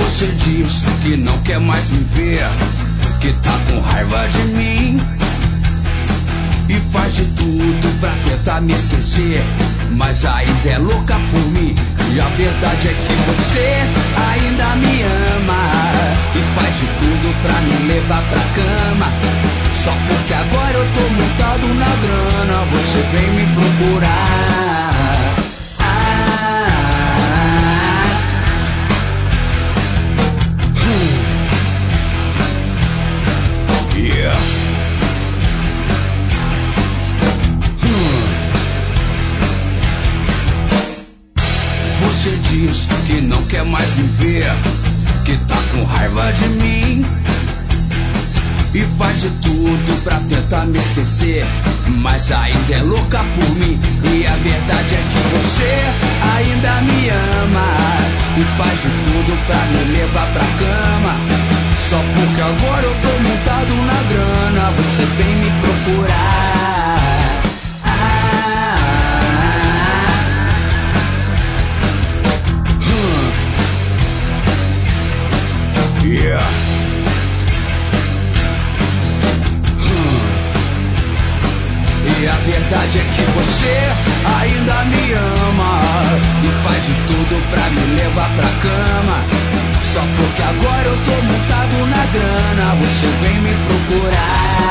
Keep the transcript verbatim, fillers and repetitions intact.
Você diz que não quer mais me ver, que tá com raiva de mim e faz de tudo pra tentar me esquecer, mas ainda é louca por mim. E a verdade é que você ainda me ama e faz de tudo pra me levar pra cama. Só porque agora eu tô montado na grana, você vem me procurar. Ah, hum. Yeah. Você diz que não quer mais me ver, que tá com raiva de mim e faz de tudo pra tentar me esquecer, mas ainda é louca por mim. E a verdade é que você ainda me ama e faz de tudo pra me levar pra cama. Só porque agora eu tô montado na grana, você vem me procurar. Ah, hum. Yeah. E a verdade é que você ainda me ama e faz de tudo pra me levar pra cama. Só porque agora eu tô montado na grana, você vem me procurar.